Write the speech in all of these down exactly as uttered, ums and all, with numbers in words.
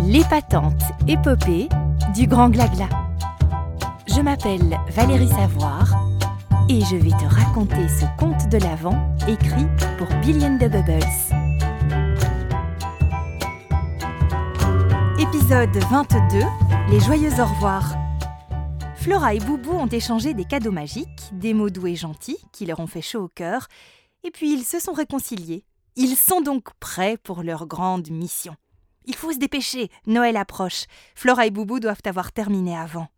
L'épatante épopée du Grand Glagla. Je m'appelle Valérie Savoir et je vais te raconter ce conte de l'Avent écrit pour Billy and the Bubbles. Épisode vingt-deux, les joyeux au revoir. Flora et Boubou ont échangé des cadeaux magiques, des mots doux et gentils qui leur ont fait chaud au cœur, et puis ils se sont réconciliés. Ils sont donc prêts pour leur grande mission. Il faut se dépêcher, Noël approche. Flora et Boubou doivent avoir terminé avant.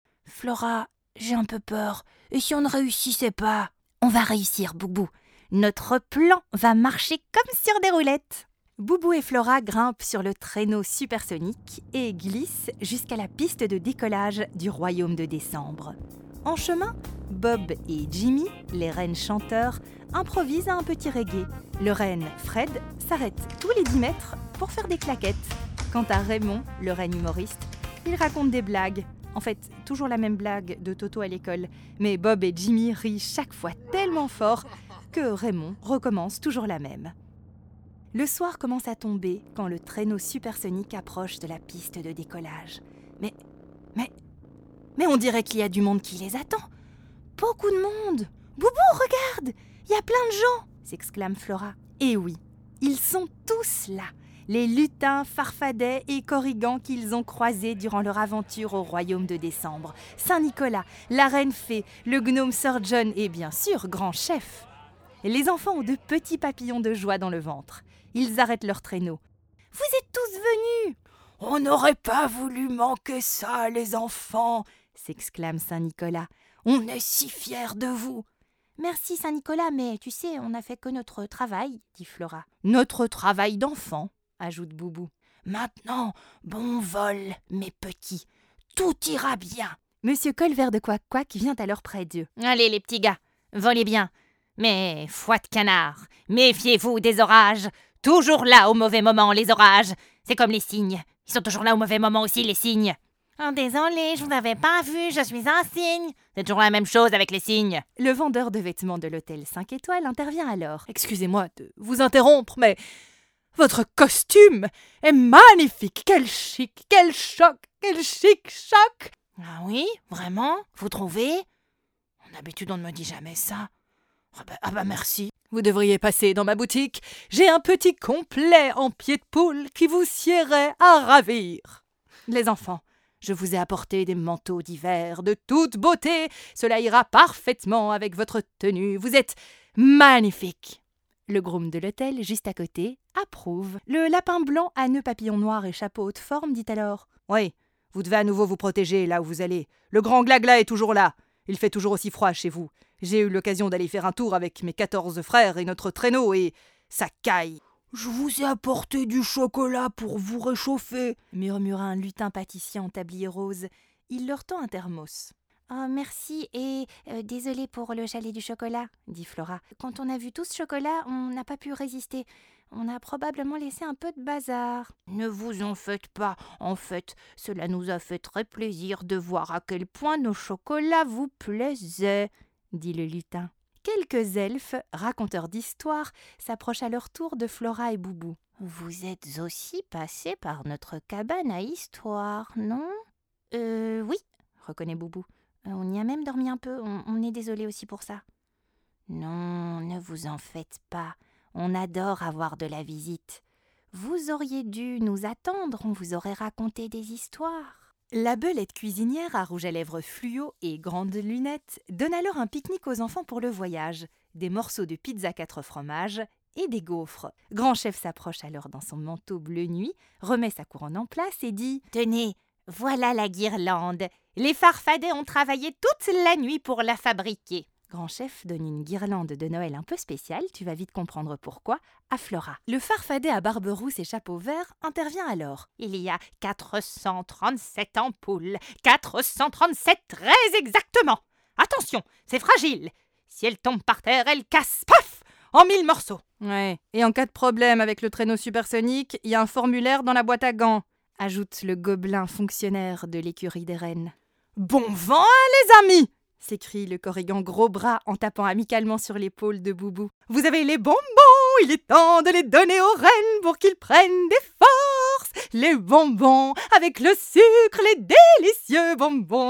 Flora, j'ai un peu peur. Et si on ne réussissait pas ? On va réussir, Boubou. Notre plan va marcher comme sur des roulettes. Boubou et Flora grimpent sur le traîneau supersonique et glissent jusqu'à la piste de décollage du royaume de décembre. En chemin, Bob et Jimmy, les rennes chanteurs, improvisent un petit reggae. Le renne Fred s'arrête tous les dix mètres pour faire des claquettes. Quant à Raymond, le renne humoriste, il raconte des blagues. En fait, toujours la même blague de Toto à l'école. Mais Bob et Jimmy rient chaque fois tellement fort que Raymond recommence toujours la même. Le soir commence à tomber quand le traîneau supersonique approche de la piste de décollage. Mais, mais, mais on dirait qu'il y a du monde qui les attend. Beaucoup de monde. Boubou, regarde, il y a plein de gens, s'exclame Flora. Et oui, ils sont tous là. Les lutins, farfadets et corrigans qu'ils ont croisés durant leur aventure au royaume de décembre. Saint-Nicolas, la reine fée, le gnome Sir John et bien sûr, grand chef. Les enfants ont de petits papillons de joie dans le ventre. Ils arrêtent leur traîneau. « Vous êtes tous venus !»« On n'aurait pas voulu manquer ça, les enfants !» s'exclame Saint-Nicolas. « On est si fiers de vous !»« Merci Saint-Nicolas, mais tu sais, on n'a fait que notre travail, » dit Flora. « Notre travail d'enfant !» ajoute Boubou. « Maintenant, bon vol, mes petits. Tout ira bien !» Monsieur Colvert de Couac-Couac vient alors près d'eux. « Allez les petits gars, volez bien. Mais, foi de canard, méfiez-vous des orages. Toujours là au mauvais moment, les orages. C'est comme les cygnes. Ils sont toujours là au mauvais moment aussi, les cygnes. »« Oh, désolé, je vous avais pas vu, je suis un cygne. » C'est toujours la même chose avec les cygnes. Le vendeur de vêtements de l'hôtel cinq étoiles intervient alors. « Excusez-moi de vous interrompre, mais votre costume est magnifique. Quel chic, quel choc, quel chic choc. »« Ah oui, vraiment ? Vous trouvez ? D'habitude, on ne me dit jamais ça. » Ah bah, ah bah merci. Vous devriez passer dans ma boutique. J'ai un petit complet en pied de poule qui vous siérait à ravir. Les enfants, je vous ai apporté des manteaux d'hiver de toute beauté. Cela ira parfaitement avec votre tenue. Vous êtes magnifiques. Le groom de l'hôtel, juste à côté, approuve. Le lapin blanc à nœuds papillons noirs et chapeau haute forme dit alors « Oui, vous devez à nouveau vous protéger là où vous allez. Le grand Glagla est toujours là. Il fait toujours aussi froid chez vous. J'ai eu l'occasion d'aller faire un tour avec mes quatorze frères et notre traîneau et ça caille. »« Je vous ai apporté du chocolat pour vous réchauffer, » murmura un lutin pâtissier en tablier rose. Il leur tend un thermos. « Oh, merci et euh, désolé pour le chalet du chocolat, » dit Flora. « Quand on a vu tout ce chocolat, on n'a pas pu résister. On a probablement laissé un peu de bazar. »« Ne vous en faites pas. En fait, cela nous a fait très plaisir de voir à quel point nos chocolats vous plaisaient, » dit le lutin. Quelques elfes, raconteurs d'histoires, s'approchent à leur tour de Flora et Boubou. « Vous êtes aussi passés par notre cabane à histoire, non ?»« Euh, oui, » reconnaît Boubou. Euh, « On y a même dormi un peu, on, on est désolé aussi pour ça. »« Non, ne vous en faites pas, on adore avoir de la visite. Vous auriez dû nous attendre, on vous aurait raconté des histoires. » La belette cuisinière à rouge à lèvres fluo et grandes lunettes donne alors un pique-nique aux enfants pour le voyage. Des morceaux de pizza quatre fromages et des gaufres. Grand chef s'approche alors dans son manteau bleu nuit, remet sa couronne en place et dit « Tenez, voilà la guirlande. Les farfadets ont travaillé toute la nuit pour la fabriquer. » Grand chef donne une guirlande de Noël un peu spéciale, tu vas vite comprendre pourquoi, à Flora. Le farfadet à barbe rousse et chapeau vert intervient alors. « Il y a quatre cent trente-sept ampoules, quatre cent trente-sept très exactement. Attention, c'est fragile. Si elle tombe par terre, elle casse, paf, en mille morceaux. »« Ouais, et en cas de problème avec le traîneau supersonique, il y a un formulaire dans la boîte à gants, » ajoute le gobelin fonctionnaire de l'écurie des rennes. « Bon vent, hein, les amis !» s'écrie le corrigan gros bras en tapant amicalement sur l'épaule de Boubou. « Vous avez les bonbons, il est temps de les donner aux rennes pour qu'ils prennent des forces. les bonbons, avec le sucre, les délicieux bonbons !»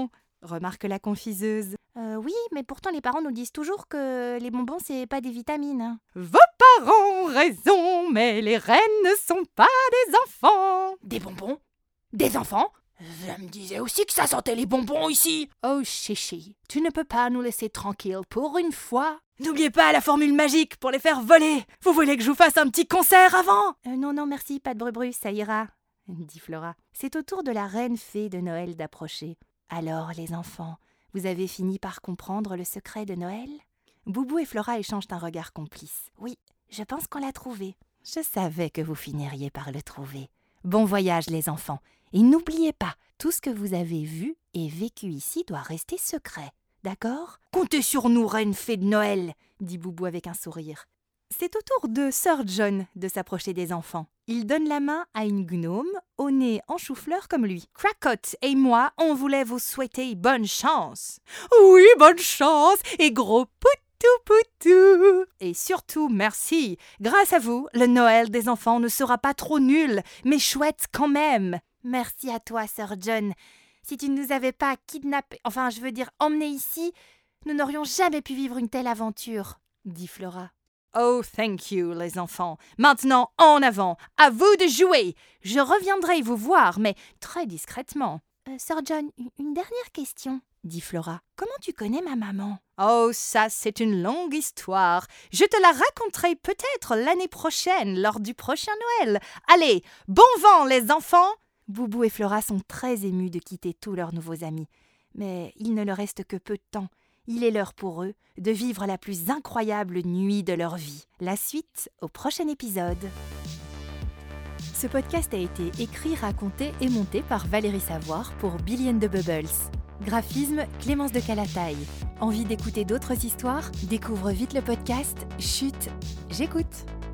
remarque la confiseuse. Euh, oui, mais pourtant les parents nous disent toujours que les bonbons, c'est pas des vitamines. Vos parents ont raison, mais les reines ne sont pas des enfants. Des bonbons? Des enfants? Je me disais aussi que ça sentait les bonbons ici. Oh chichi, tu ne peux pas nous laisser tranquilles pour une fois. N'oubliez pas la formule magique pour les faire voler. Vous voulez que je vous fasse un petit concert avant? euh, Non, non, merci, pas de brubru, ça ira, dit Flora. C'est au tour de la reine fée de Noël d'approcher. Alors, les enfants, vous avez fini par comprendre le secret de Noël? Boubou et Flora échangent un regard complice. Oui, je pense qu'on l'a trouvé. Je savais que vous finiriez par le trouver. Bon voyage, les enfants. Et n'oubliez pas, tout ce que vous avez vu et vécu ici doit rester secret. D'accord? Comptez sur nous, reine fée de Noël, dit Boubou avec un sourire. C'est au tour de Sir John de s'approcher des enfants. Il donne la main à une gnome au nez en chou-fleur comme lui. Cracotte et moi, on voulait vous souhaiter bonne chance. Oui, bonne chance et gros poutou poutou. Et surtout, merci. Grâce à vous, le Noël des enfants ne sera pas trop nul, mais chouette quand même. Merci à toi, Sir John. Si tu ne nous avais pas kidnappés, enfin, je veux dire, emmenés ici, nous n'aurions jamais pu vivre une telle aventure, dit Flora. Oh, thank you, les enfants. Maintenant, en avant, à vous de jouer. Je reviendrai vous voir, mais très discrètement. Euh, Sir John, une dernière question, dit Flora. Comment tu connais ma maman? Oh, ça, c'est une longue histoire. Je te la raconterai peut-être l'année prochaine, lors du prochain Noël. Allez, bon vent, les enfants! Boubou et Flora sont très émus de quitter tous leurs nouveaux amis. Mais il ne leur reste que peu de temps. Il est l'heure pour eux de vivre la plus incroyable nuit de leur vie. La suite au prochain épisode. Ce podcast a été écrit, raconté et monté par Valérie Savoir pour Billy and the Bubbles. Graphisme, Clémence de Calataille. Envie d'écouter d'autres histoires? Découvre vite le podcast Chut, j'écoute.